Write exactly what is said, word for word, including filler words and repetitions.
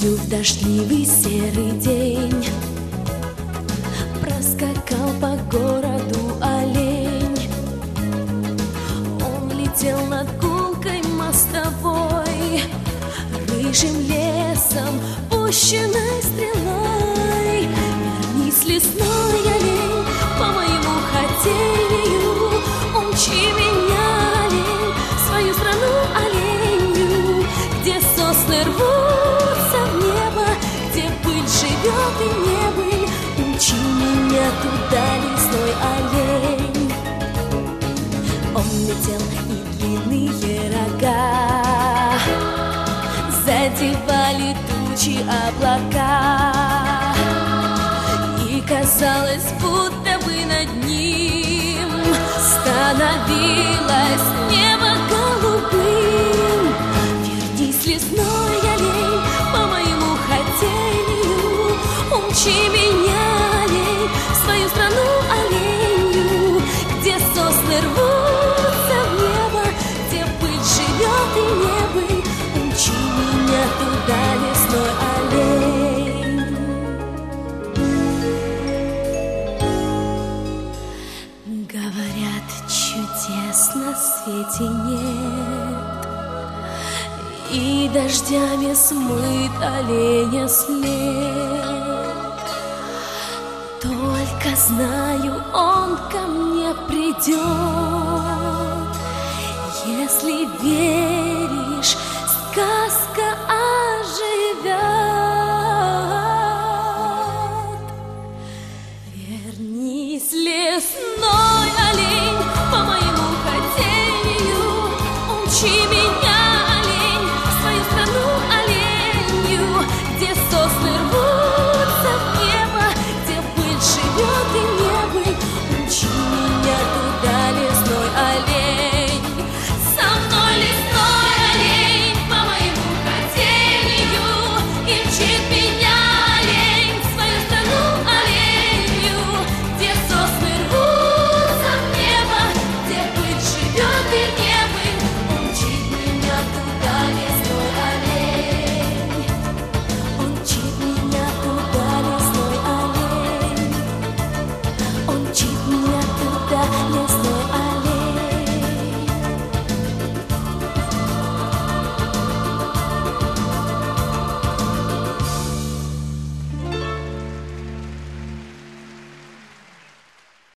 ночью в дождливый серый день проскакал по городу олень. Он летел над гулкой мостовой, рыжим лесом, пущенной стрелой. Вернись, лесной олень, по моему хотению, умчи меня, олень, в свою страну оленью, где сосны рвутся в небо, где пыль живет и не быль. Умчи меня туда, лесной олень. Он летел, и длинные рога задевали тучи, облака, и казалось, будто бы над ним становилось небо голубым. Вернись, лесной олень, по моему хотению, умчи меня, олень, в свою страну оленью, где сосны рвутся в небо, где пыль живет и не быль. Умчи меня туда, лесной олень. Говорят, чудес на свете нет, и дождями смыт оленя след. Только знаю, он ко мне придет. Если веришь, сказка оживет. Вернись, лесной олень, по моему хотению, умчи меня, олень, в свою страну оленью, где сосны рвутся в небо, где пыль живет и не быль. Умчи меня туда, лесной олень. Со мной, лесной олень, по моему хотению, и мчит меня, олень, в свою страну оленью, где сосны рвутся в небо, где пыль живет и не быль. Умчит меня туда, лесной олень. Умчит меня туда, лесной олень. Умчит меня туда, лесной олень.